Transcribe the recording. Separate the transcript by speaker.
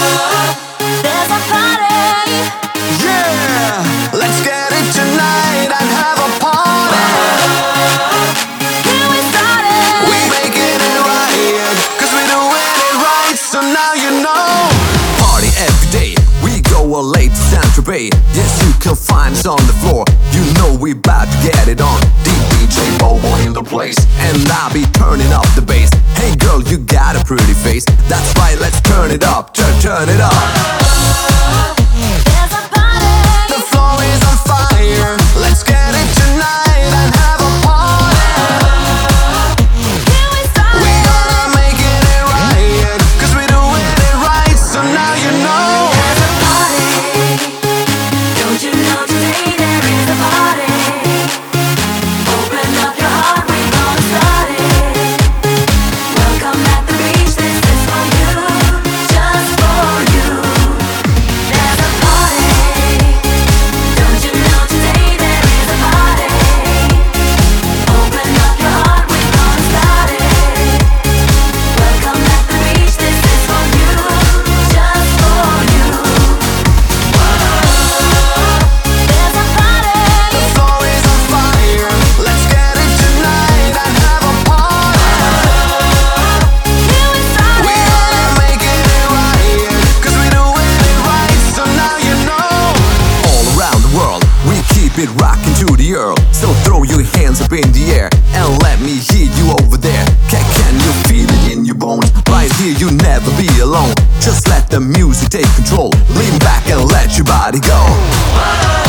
Speaker 1: There's a party.
Speaker 2: Yeah, let's get it tonight and have a party.
Speaker 1: Here we started.
Speaker 2: We making it right, cause we doing it right, so now you know. Party every day, we go all late to Central Bay. Yes, you can find us on the floor. You know we bout to get it on. DJ Bobo in the place, and I'll be turning up the bass. Hey girl, you got a pretty face. That's right, let's turn it up, turn it up.
Speaker 1: There's a party.
Speaker 2: The floor is on fire. Let's get it tonight and have a party.
Speaker 1: Here we started.
Speaker 2: We gonna make it right, cause we doing it right, so now you know.
Speaker 1: There's a party. Don't you know today there is a party? Open up your heart, we gonna start it. Welcome at the beach, this is for you, just for you. There's a party. Don't you know today there is a party? Open up your heart, we gonna start it. Welcome at the beach, this is for you, just for you. There's a party.
Speaker 2: The floor is on fire. Let's get it tonight and have a party.
Speaker 1: Here we started.
Speaker 2: We gonna make it right, cause we doing it right, so now you know. All around the world, we keep it rocking to the earl. So throw your hands up in the air and let me hear you over there. Can you feel it in your bones? Right here, you never be alone. Just let the music take control. Lean back and let your body go.